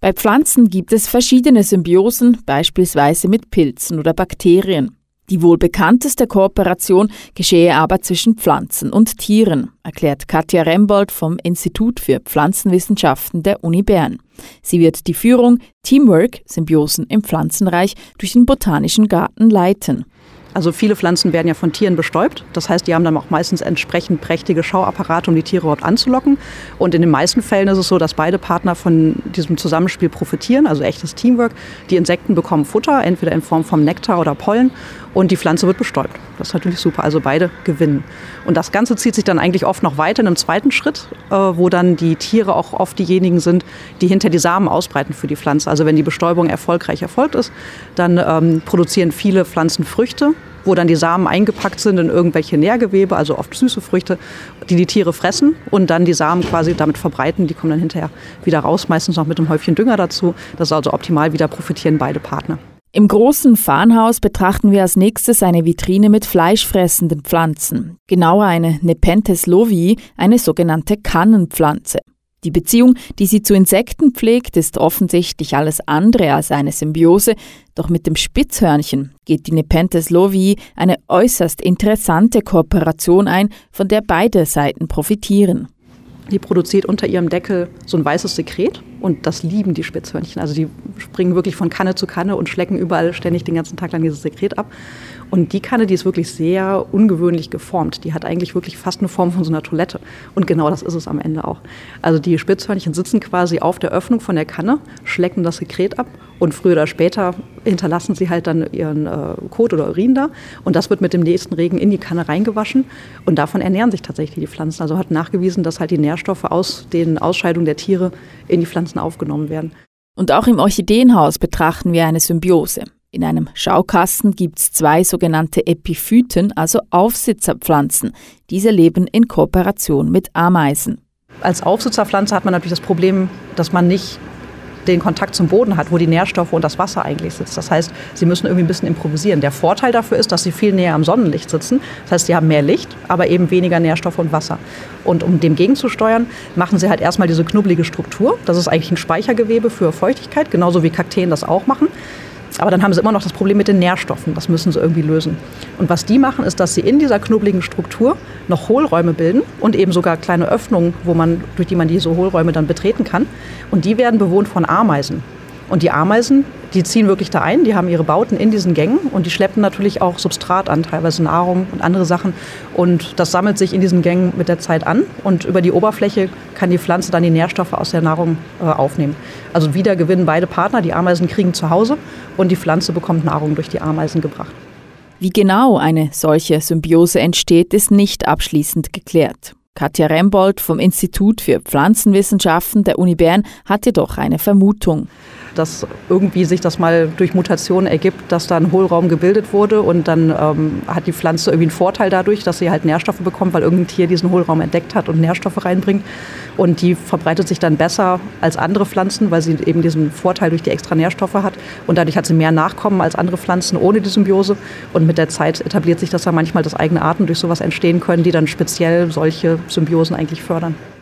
Bei Pflanzen gibt es verschiedene Symbiosen, beispielsweise mit Pilzen oder Bakterien. Die wohl bekannteste Kooperation geschehe aber zwischen Pflanzen und Tieren, erklärt Katja Rembold vom Institut für Pflanzenwissenschaften der Uni Bern. Sie wird die Führung Teamwork, Symbiosen im Pflanzenreich, durch den Botanischen Garten leiten. Also viele Pflanzen werden ja von Tieren bestäubt. Das heißt, die haben dann auch meistens entsprechend prächtige Schauapparate, um die Tiere überhaupt anzulocken. Und in den meisten Fällen ist es so, dass beide Partner von diesem Zusammenspiel profitieren, also echtes Teamwork. Die Insekten bekommen Futter, entweder in Form von Nektar oder Pollen. Und die Pflanze wird bestäubt. Das ist natürlich super, also beide gewinnen. Und das Ganze zieht sich dann eigentlich oft noch weiter in einem zweiten Schritt, wo dann die Tiere auch oft diejenigen sind, die hinter die Samen ausbreiten für die Pflanze. Also wenn die Bestäubung erfolgreich erfolgt ist, dann produzieren viele Pflanzen Früchte, wo dann die Samen eingepackt sind in irgendwelche Nährgewebe, also oft süße Früchte, die die Tiere fressen und dann die Samen quasi damit verbreiten. Die kommen dann hinterher wieder raus, meistens noch mit einem Häufchen Dünger dazu. Das ist also optimal, wieder profitieren beide Partner. Im großen Farnhaus betrachten wir als nächstes eine Vitrine mit fleischfressenden Pflanzen, genauer eine Nepenthes lovii, eine sogenannte Kannenpflanze. Die Beziehung, die sie zu Insekten pflegt, ist offensichtlich alles andere als eine Symbiose, doch mit dem Spitzhörnchen geht die Nepenthes lovii eine äußerst interessante Kooperation ein, von der beide Seiten profitieren. Die produziert unter ihrem Deckel so ein weißes Sekret und das lieben die Spitzhörnchen. Also die springen wirklich von Kanne zu Kanne und schlecken überall ständig den ganzen Tag lang dieses Sekret ab. Und die Kanne, die ist wirklich sehr ungewöhnlich geformt. Die hat eigentlich wirklich fast eine Form von so einer Toilette. Und genau das ist es am Ende auch. Also die Spitzhörnchen sitzen quasi auf der Öffnung von der Kanne, schlecken das Sekret ab und früher oder später hinterlassen sie halt dann ihren Kot oder Urin da. Und das wird mit dem nächsten Regen in die Kanne reingewaschen. Und davon ernähren sich tatsächlich die Pflanzen. Also hat nachgewiesen, dass halt die Nährstoffe aus den Ausscheidungen der Tiere in die Pflanzen aufgenommen werden. Und auch im Orchideenhaus betrachten wir eine Symbiose. In einem Schaukasten gibt es 2 sogenannte Epiphyten, also Aufsitzerpflanzen. Diese leben in Kooperation mit Ameisen. Als Aufsitzerpflanze hat man natürlich das Problem, dass man nicht den Kontakt zum Boden hat, wo die Nährstoffe und das Wasser eigentlich sitzt. Das heißt, sie müssen irgendwie ein bisschen improvisieren. Der Vorteil dafür ist, dass sie viel näher am Sonnenlicht sitzen. Das heißt, sie haben mehr Licht, aber eben weniger Nährstoffe und Wasser. Und um dem gegenzusteuern, machen sie halt erstmal diese knubbelige Struktur. Das ist eigentlich ein Speichergewebe für Feuchtigkeit, genauso wie Kakteen das auch machen. Aber dann haben sie immer noch das Problem mit den Nährstoffen. Das müssen sie irgendwie lösen. Und was die machen, ist, dass sie in dieser knubbeligen Struktur noch Hohlräume bilden und eben sogar kleine Öffnungen, durch die man diese Hohlräume dann betreten kann. Und die werden bewohnt von Ameisen. Und die Ameisen, die ziehen wirklich da ein, die haben ihre Bauten in diesen Gängen und die schleppen natürlich auch Substrat an, teilweise Nahrung und andere Sachen. Und das sammelt sich in diesen Gängen mit der Zeit an und über die Oberfläche kann die Pflanze dann die Nährstoffe aus der Nahrung aufnehmen. Also wieder gewinnen beide Partner, die Ameisen kriegen zu Hause und die Pflanze bekommt Nahrung durch die Ameisen gebracht. Wie genau eine solche Symbiose entsteht, ist nicht abschließend geklärt. Katja Rembold vom Institut für Pflanzenwissenschaften der Uni Bern hat jedoch eine Vermutung. Dass irgendwie sich das mal durch Mutationen ergibt, dass da ein Hohlraum gebildet wurde und dann hat die Pflanze irgendwie einen Vorteil dadurch, dass sie halt Nährstoffe bekommt, weil irgendein Tier diesen Hohlraum entdeckt hat und Nährstoffe reinbringt. Und die verbreitet sich dann besser als andere Pflanzen, weil sie eben diesen Vorteil durch die extra Nährstoffe hat. Und dadurch hat sie mehr Nachkommen als andere Pflanzen ohne die Symbiose. Und mit der Zeit etabliert sich das dann manchmal, dass eigene Arten durch sowas entstehen können, die dann speziell solche Symbiosen eigentlich fördern.